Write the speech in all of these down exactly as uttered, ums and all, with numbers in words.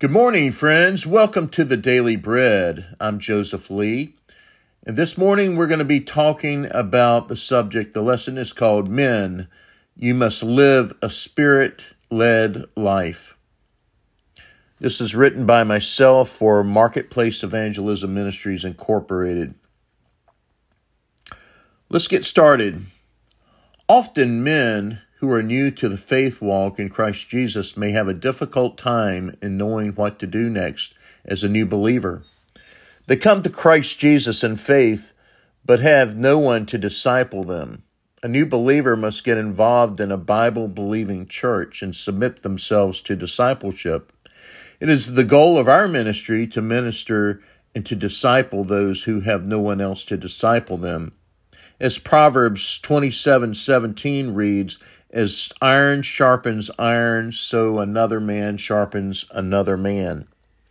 Good morning, friends. Welcome to the Daily Bread. I'm Joseph Lee, and this morning we're going to be talking about the subject. The lesson is called Men, You Must Live a Spirit-Led Life. This is written by myself for Marketplace Evangelism Ministries, Incorporated. Let's get started. Often men who are new to the faith walk in Christ Jesus may have a difficult time in knowing what to do next as a new believer. They come to Christ Jesus in faith, but have no one to disciple them. A new believer must get involved in a Bible-believing church and submit themselves to discipleship. It is the goal of our ministry to minister and to disciple those who have no one else to disciple them. As Proverbs twenty-seven seventeen reads, "As iron sharpens iron, so another man sharpens another man."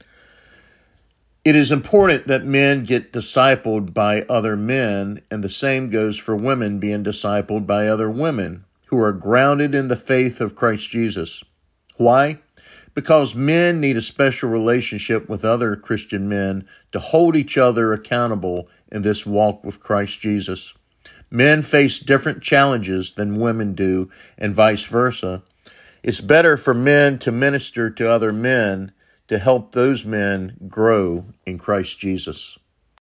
It is important that men get discipled by other men, and the same goes for women being discipled by other women who are grounded in the faith of Christ Jesus. Why? Because men need a special relationship with other Christian men to hold each other accountable in this walk with Christ Jesus. Men face different challenges than women do, and vice versa. It's better for men to minister to other men to help those men grow in Christ Jesus.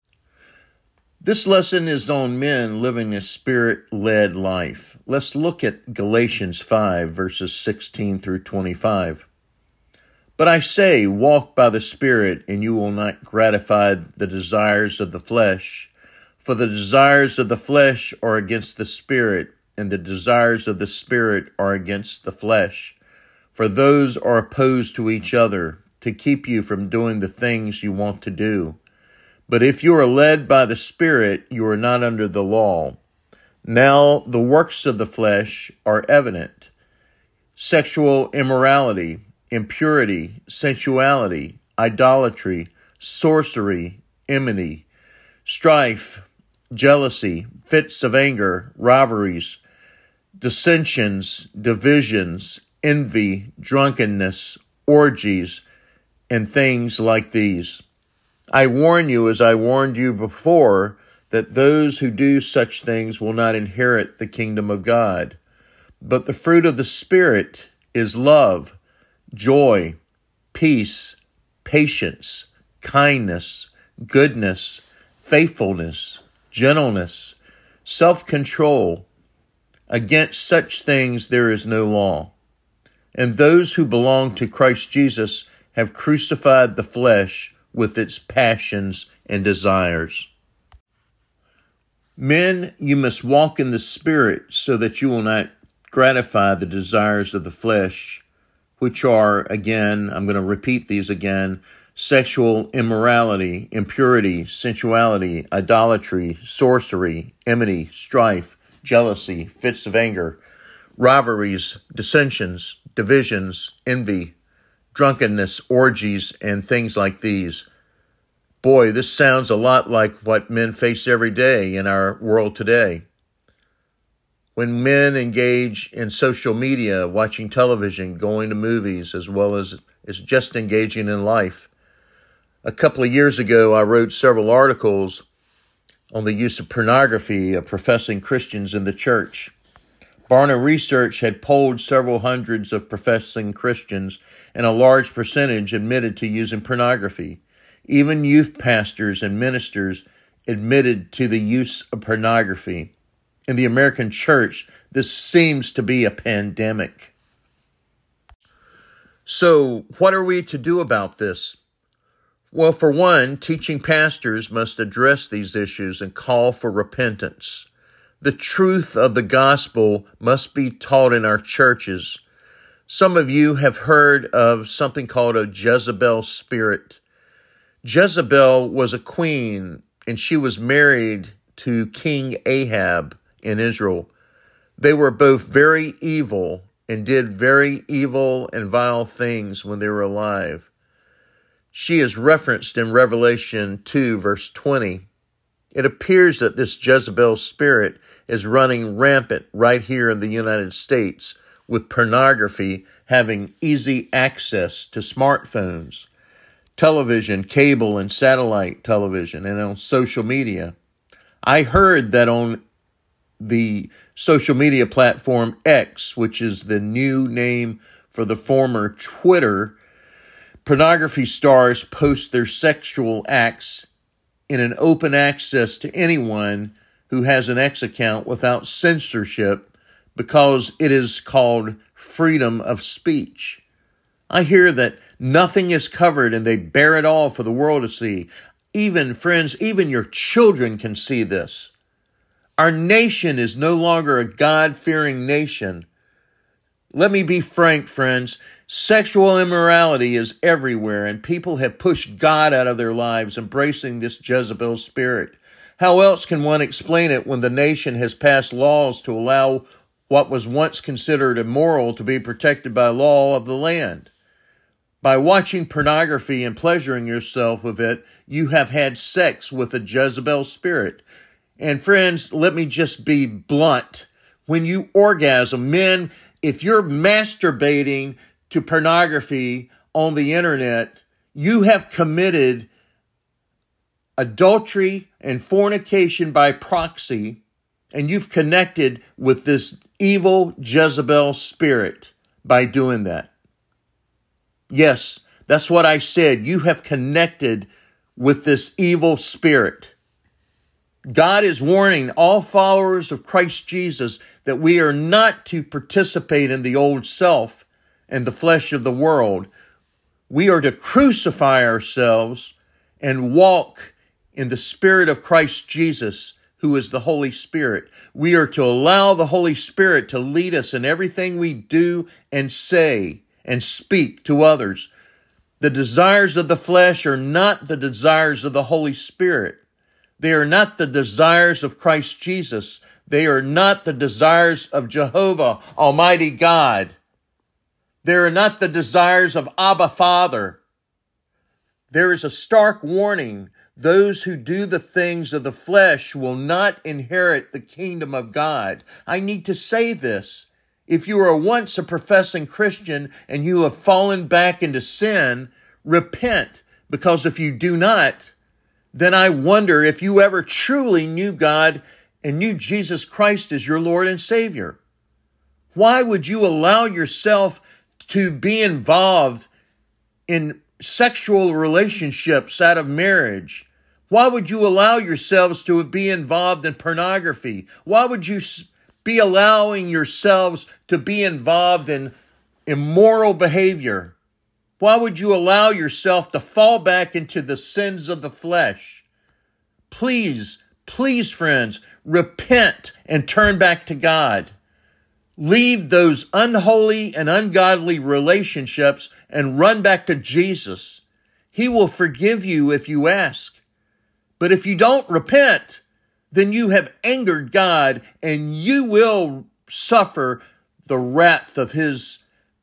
This lesson is on men living a spirit-led life. Let's look at Galatians five, verses sixteen through twenty-five. "But I say, walk by the Spirit, and you will not gratify the desires of the flesh. For the desires of the flesh are against the Spirit, and the desires of the Spirit are against the flesh. For those are opposed to each other, to keep you from doing the things you want to do. But if you are led by the Spirit, you are not under the law. Now the works of the flesh are evident: sexual immorality, impurity, sensuality, idolatry, sorcery, enmity, strife, jealousy, fits of anger, rivalries, dissensions, divisions, envy, drunkenness, orgies, and things like these. I warn you, as I warned you before, that those who do such things will not inherit the kingdom of God. But the fruit of the Spirit is love, joy, peace, patience, kindness, goodness, faithfulness, gentleness, self-control. Against such things there is no law. And those who belong to Christ Jesus have crucified the flesh with its passions and desires." Men, you must walk in the Spirit so that you will not gratify the desires of the flesh, which are, again, I'm going to repeat these again, sexual immorality, impurity, sensuality, idolatry, sorcery, enmity, strife, jealousy, fits of anger, rivalries, dissensions, divisions, envy, drunkenness, orgies, and things like these. Boy, this sounds a lot like what men face every day in our world today. When men engage in social media, watching television, going to movies, as well as, as just engaging in life. A couple of years ago, I wrote several articles on the use of pornography of professing Christians in the church. Barna Research had polled several hundreds of professing Christians, and a large percentage admitted to using pornography. Even youth pastors and ministers admitted to the use of pornography. In the American church, this seems to be a pandemic. So, what are we to do about this? Well, for one, teaching pastors must address these issues and call for repentance. The truth of the gospel must be taught in our churches. Some of you have heard of something called a Jezebel spirit. Jezebel was a queen, and she was married to King Ahab in Israel. They were both very evil and did very evil and vile things when they were alive. She is referenced in Revelation two, verse twenty. It appears that this Jezebel spirit is running rampant right here in the United States, with pornography having easy access to smartphones. television, cable and satellite television, and on social media. I heard that on the social media platform X, which is the new name for the former Twitter, pornography stars post their sexual acts in an open access to anyone who has an X account without censorship because it is called freedom of speech. I hear that nothing is covered and they bear it all for the world to see. Even, friends, even your children can see this. Our nation is no longer a God-fearing nation. Let me be frank, friends. Sexual immorality is everywhere, and people have pushed God out of their lives, embracing this Jezebel spirit. How else can one explain it when the nation has passed laws to allow what was once considered immoral to be protected by law of the land? By watching pornography and pleasuring yourself with it, you have had sex with a Jezebel spirit. And friends, let me just be blunt. When you orgasm, men, if you're masturbating to pornography on the internet, you have committed adultery and fornication by proxy, and you've connected with this evil Jezebel spirit by doing that. Yes, that's what I said. You have connected with this evil spirit. God is warning all followers of Christ Jesus that we are not to participate in the old self and the flesh of the world. We are to crucify ourselves and walk in the Spirit of Christ Jesus, who is the Holy Spirit. We are to allow the Holy Spirit to lead us in everything we do and say and speak to others. The desires of the flesh are not the desires of the Holy Spirit. They are not the desires of Christ Jesus. They are not the desires of Jehovah, Almighty God. They are not the desires of Abba Father. There is a stark warning. Those who do the things of the flesh will not inherit the kingdom of God. I need to say this. If you were once a professing Christian and you have fallen back into sin, repent, because if you do not, then I wonder if you ever truly knew God and knew Jesus Christ as your Lord and Savior. Why would you allow yourself to be involved in sexual relationships out of marriage? Why would you allow yourselves to be involved in pornography? Why would you be allowing yourselves to be involved in immoral behavior? Why would you allow yourself to fall back into the sins of the flesh? Please, please, friends, repent and turn back to God. Leave those unholy and ungodly relationships and run back to Jesus. He will forgive you if you ask. But if you don't repent, then you have angered God and you will suffer the wrath of his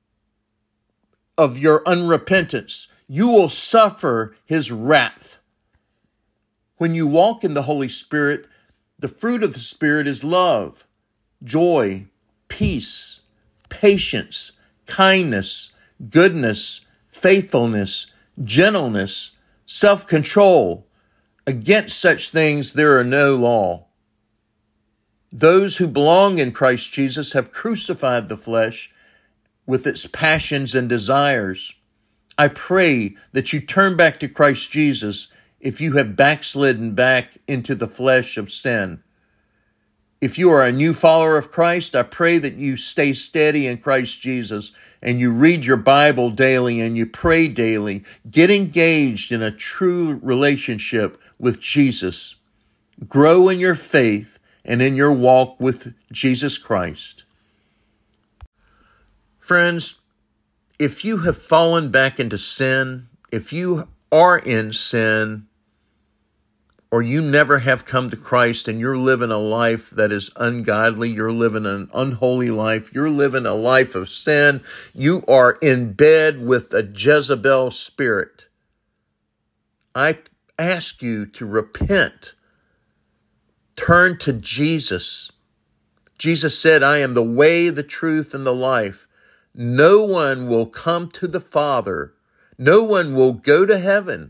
of your unrepentance. You will suffer his wrath. When you walk in the Holy Spirit, the fruit of the Spirit is love, joy, peace, patience, kindness, goodness, faithfulness, gentleness, self-control. Against such things there are no law. Those who belong in Christ Jesus have crucified the flesh with its passions and desires. I pray that you turn back to Christ Jesus if you have backslidden back into the flesh of sin. If you are a new follower of Christ, I pray that you stay steady in Christ Jesus and you read your Bible daily and you pray daily. Get engaged in a true relationship with Jesus. Grow in your faith and in your walk with Jesus Christ. Friends, if you have fallen back into sin, if you are in sin, or you never have come to Christ and you're living a life that is ungodly, you're living an unholy life, you're living a life of sin, you are in bed with a Jezebel spirit, I ask you to repent. Turn to Jesus. Jesus said, I am the way, the truth, and the life. No one will come to the Father, No one will go to heaven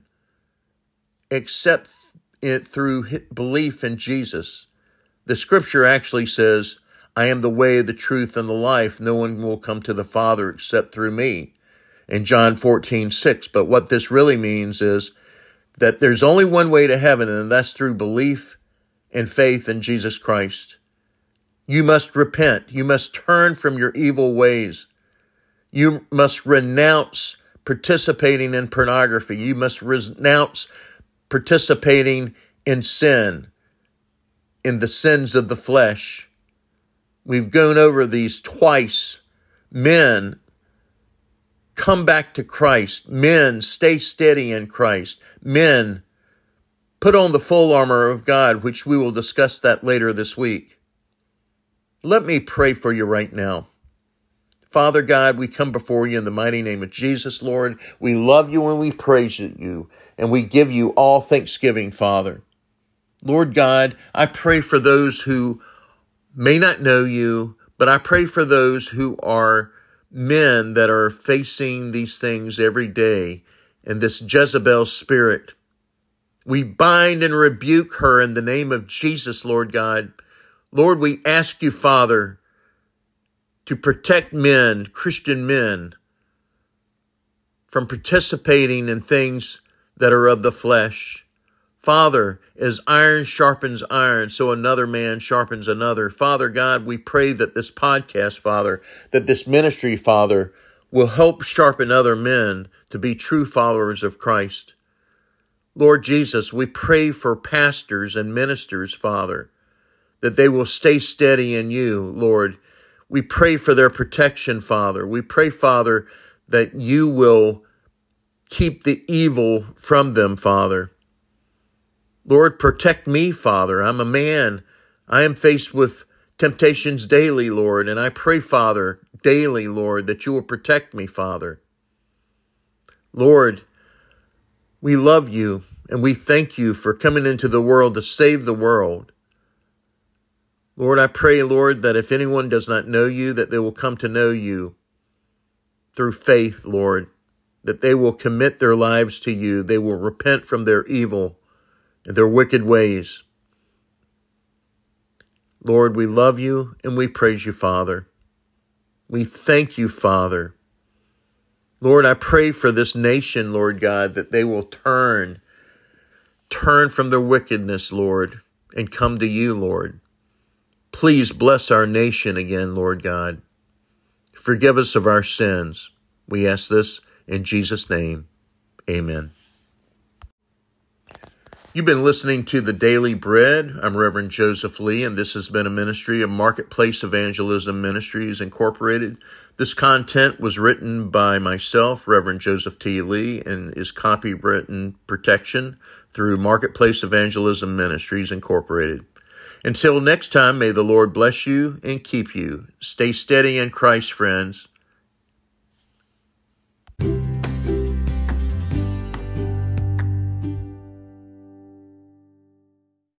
except it through belief in Jesus. The scripture actually says, I am the way, the truth, and the life. No one will come to the Father except through me. In John fourteen six. But what this really means is that there's only one way to heaven, and that's through belief and faith in Jesus Christ. You must repent. You must turn from your evil ways. You must renounce participating in pornography. You must renounce participating in sin, in the sins of the flesh. We've gone over these twice. Men, come back to Christ. Men, stay steady in Christ. Men, put on the full armor of God, which we will discuss that later this week. Let me pray for you right now. Father God, we come before you in the mighty name of Jesus, Lord. We love you and we praise you, and we give you all thanksgiving, Father. Lord God, I pray for those who may not know you, but I pray for those who are men that are facing these things every day in this Jezebel spirit. We bind and rebuke her in the name of Jesus, Lord God. Lord, we ask you, Father, to protect men, Christian men, from participating in things that are of the flesh. Father, as iron sharpens iron, so another man sharpens another. Father God, we pray that this podcast, Father, that this ministry, Father, will help sharpen other men to be true followers of Christ. Lord Jesus, we pray for pastors and ministers, Father, that they will stay steady in you, Lord. We pray for their protection, Father. We pray, Father, that you will keep the evil from them, Father. Lord, protect me, Father. I'm a man. I am faced with temptations daily, Lord, and I pray, Father, daily, Lord, that you will protect me, Father. Lord, we love you, and we thank you for coming into the world to save the world. Lord, I pray, Lord, that if anyone does not know you, that they will come to know you through faith, Lord, that they will commit their lives to you. They will repent from their evil and their wicked ways. Lord, we love you and we praise you, Father. We thank you, Father. Lord, I pray for this nation, Lord God, that they will turn, turn from their wickedness, Lord, and come to you, Lord. Please bless our nation again, Lord God. Forgive us of our sins. We ask this in Jesus' name. Amen. You've been listening to The Daily Bread. I'm Reverend Joseph Lee, and this has been a ministry of Marketplace Evangelism Ministries, Incorporated. This content was written by myself, Reverend Joseph T. Lee, and is copywritten protection through Marketplace Evangelism Ministries, Incorporated. Until next time, may the Lord bless you and keep you. Stay steady in Christ, friends.